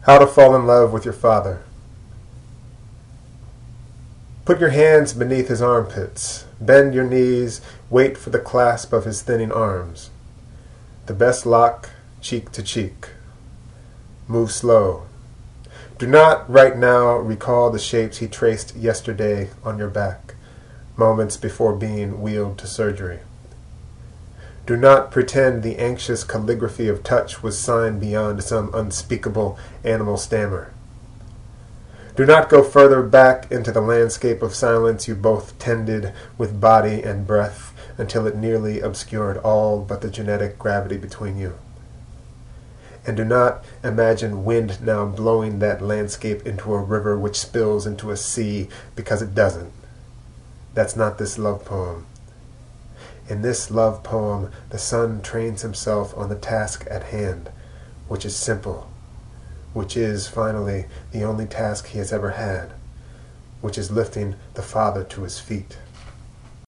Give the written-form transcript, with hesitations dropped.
How to fall in love with your father. Put your hands beneath his armpits. Bend your knees. Wait for the clasp of his thinning arms. The best lock, cheek to cheek. Move slow. Do not, right now, recall the shapes he traced yesterday on your back, moments before being wheeled to surgery. Do not pretend the anxious calligraphy of touch was signed beyond some unspeakable animal stammer. Do not go further back into the landscape of silence you both tended with body and breath until it nearly obscured all but the genetic gravity between you. And do not imagine wind now blowing that landscape into a river which spills into a sea, because it doesn't. That's not this love poem. In this love poem, the son trains himself on the task at hand, which is simple, which is, finally, the only task he has ever had, which is lifting the father to his feet.